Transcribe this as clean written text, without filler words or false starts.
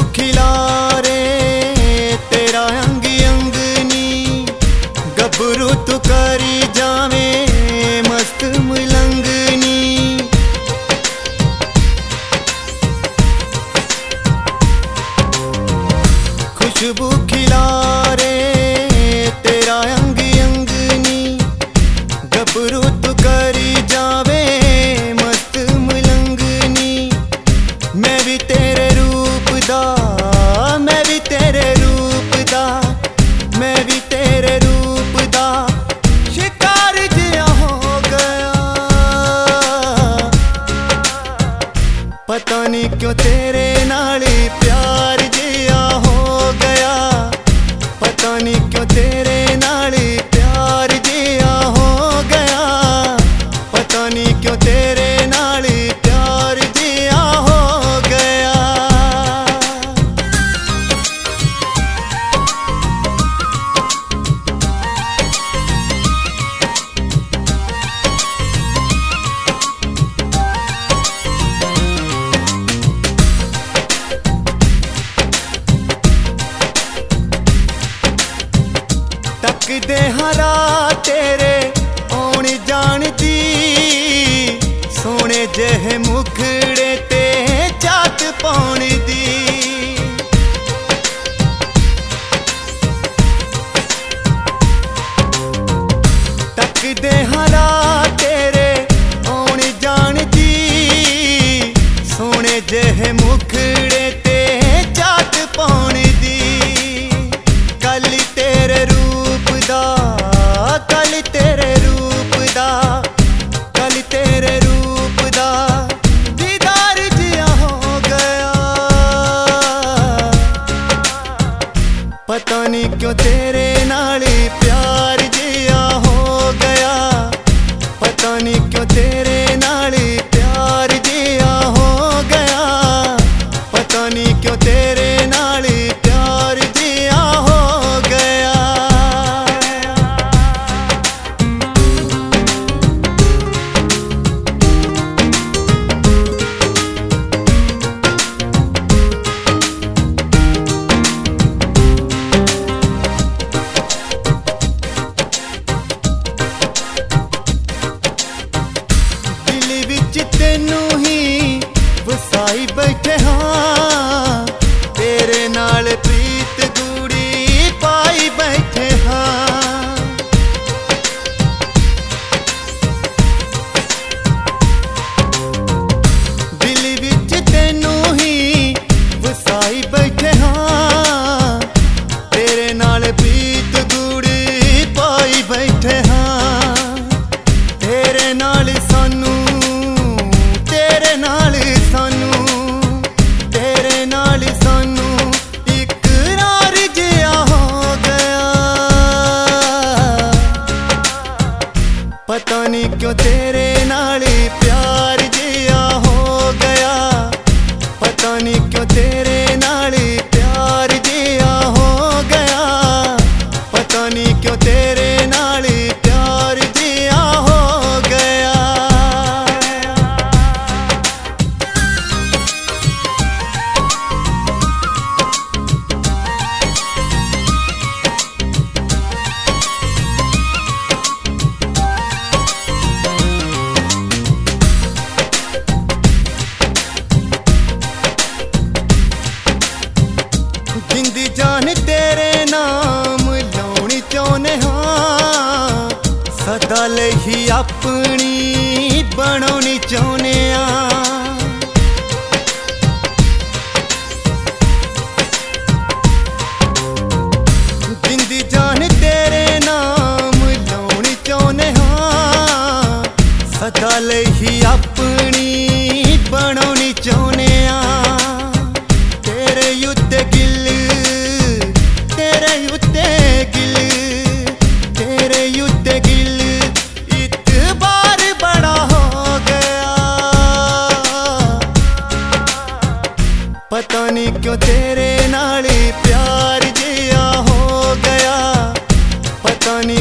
खिलारे तेरा अंग अंग नी, गबरू तू करी जावे मस्त मलंगनी। खुशबू खिलारे तेरा अंग अंग नी, गबरू तू करी जावे मस्त मलंगनी। मैं भी तेरे रूप दा, मैं भी तेरे रूप दा, मैं भी तेरे रूप दा शिकार जिया हो गया। पता नहीं क्यों तेरे नाल प्यार जिया हो गया, पता नहीं क्यों तेरे नाल प्यार जिया हो गया, पता नहीं क्यों तेरे नाल प्यार जिया हो गया। तकदे हरा तेरे आउण जान दी, सोने जेहे मुखड़े ते चात पाउण दी। तकदे हरा तेरे आउण जान दी, सोने जेहे मुखड़े ते चात पाउण दी। कल तेरे रूप दा, कल तेरे रूप दा, कल तेरे रूप दा दीदार जिया हो गया। पता नहीं क्यों तेरे नाल प्यार जिया हो गया, पता नहीं क्यों तेरे नाल प्यार जिया हो गया, पता नहीं क्यों तेरे नाल प्यार जिया हो गया। तेनू ही वसाई बैठे हाँ, तेरे नाल प्रीत गूड़ी पाई बैठे हाँ। दिल विच तेनू ही वसाई बैठे हाँ, तेरे नाल प्रीत गूड़ी पाई बैठे हाँ। तेरे नाल सानू, तेरे नाल सानू, तेरे नाल सानू इकरार जिया हो गया। पता नहीं क्यों तेरे नाल प्यार जिया हो गया, पता नहीं क्यों तेरे नाल प्यार जिया हो गया, पता नहीं क्यों तेरे नाल प्यार जिया हो गया। जिंदी जान तेरे नाम लाउणी चाहुने हाँ, सदा लही अपनी बनाउणी चाहुने आ। जिंदी जान तेरे नाम लाउणी चाहुने हाँ, सदा लही अपनी बनाउणी चाहुने आ। तेरे युद्ध गिल, तेरे युद्ध गिल, तेरे युद्ध गिल इतबार बड़ा हो गया। पता नहीं क्यों तेरे नाल प्यार जिया हो गया, पता नहीं